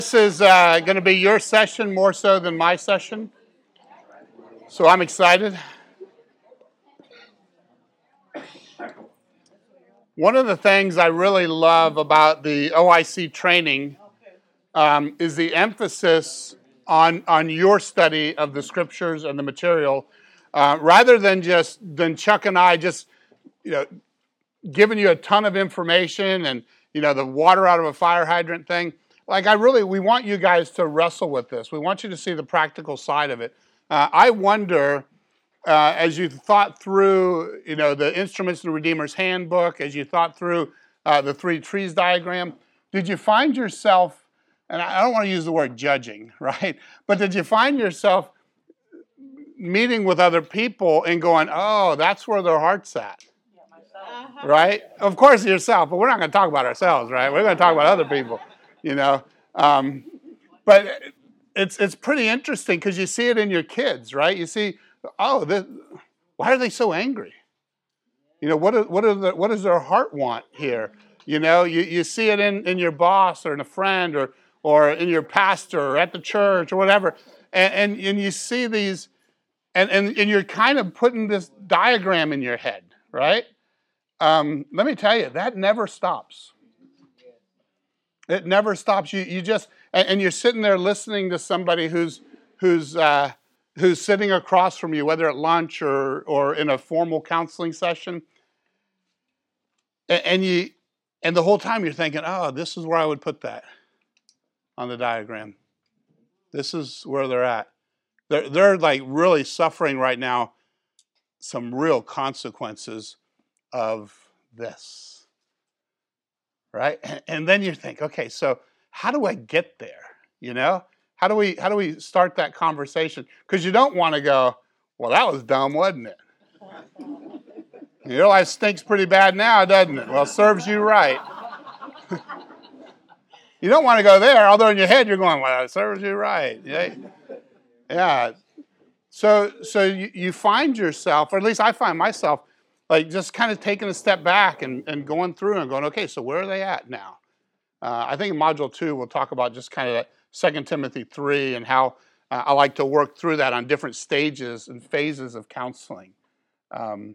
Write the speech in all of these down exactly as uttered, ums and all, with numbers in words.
This is uh, going to be your session more so than my session, so I'm excited. One of the things I really love about the O I C training um, is the emphasis on, on your study of the scriptures and the material, uh, rather than just than Chuck and I just you know giving you a ton of information and you know the water out of a fire hydrant thing. Like I really, we want you guys to wrestle with this. We want you to see the practical side of it. Uh, I wonder, uh, as you thought through, you know, the Instruments of the Redeemer's Handbook, as you thought through uh, the three trees diagram, did you find yourself, and I don't want to use the word judging, right? But did you find yourself meeting with other people and going, oh, that's where their heart's at? Uh-huh. Right? Of course yourself, but we're not going to talk about ourselves, right? We're going to talk about other people. You know, um, but it's it's pretty interesting because you see it in your kids, right? You see, oh, this, why are they so angry? You know, what are, what are the, what does their heart want here? You know, you, you see it in, in your boss or in a friend or or in your pastor or at the church or whatever, and and, and you see these, and, and and you're kind of putting this diagram in your head, right? Um, let me tell you, that never stops. It never stops. You you just and, and you're sitting there listening to somebody who's who's uh, who's sitting across from you, whether at lunch or or in a formal counseling session, and, and you and the whole time you're thinking, oh, this is where I would put that on the diagram. This is where they're at. They're they're like really suffering right now some real consequences of this. Right? And, and then you think, okay, so how do I get there? You know? How do we how do we start that conversation? Because you don't want to go, well, that was dumb, wasn't it? Your life stinks pretty bad now, doesn't it? Well, serves you right. You don't want to go there, although in your head you're going, well, it serves you right. Yeah. Yeah. So so you, you find yourself, or at least I find myself, like just kind of taking a step back and, and going through and going, okay, so where are they at now? Uh, I think in Module two we'll talk about just kind of that Second Timothy three and how uh, I like to work through that on different stages and phases of counseling. Um,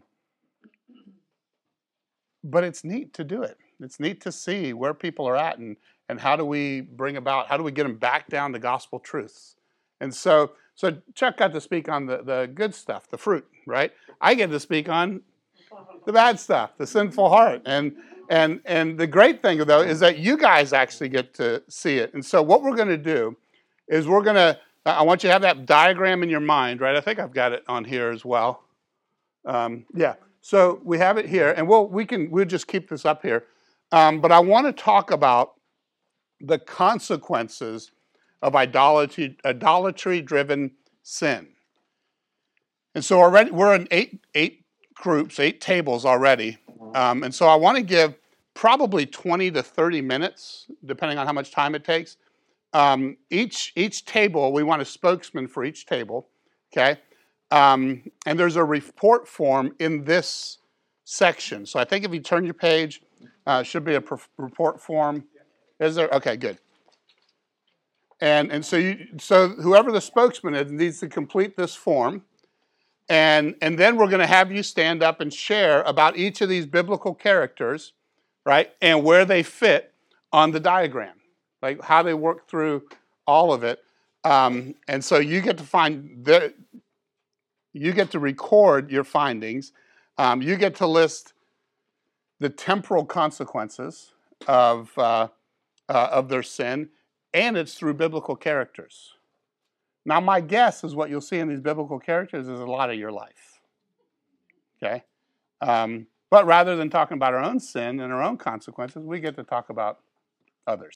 but it's neat to do it. It's neat to see where people are at and, and how do we bring about, how do we get them back down to gospel truths? And so so Chuck got to speak on the, the good stuff, the fruit, right? I get to speak on the bad stuff, the sinful heart. And and and the great thing, though, is that you guys actually get to see it. And so what we're going to do is we're going to, I want you to have that diagram in your mind, right? I think I've got it on here as well. Um, yeah. So we have it here, and we'll we can we'll just keep this up here. Um, but I want to talk about the consequences of idolatry, idolatry-driven sin. And so already we're in eight eight groups, eight tables already. Um, and so I want to give probably twenty to thirty minutes, depending on how much time it takes. Um, each each table, we want a spokesman for each table, okay? Um, and there's a report form in this section. So I think if you turn your page, uh, should be a pr- report form. Is there? Okay, good. And and so you so whoever the spokesman is needs to complete this form. And, and then we're going to have you stand up and share about each of these biblical characters, right, and where they fit on the diagram, like how they work through all of it. Um, and so you get to find the, you get to record your findings. Um, you get to list the temporal consequences of uh, uh, of their sin, and it's through biblical characters. Now, my guess is what you'll see in these biblical characters is a lot of your life, okay? Um, but rather than talking about our own sin and our own consequences, we get to talk about others.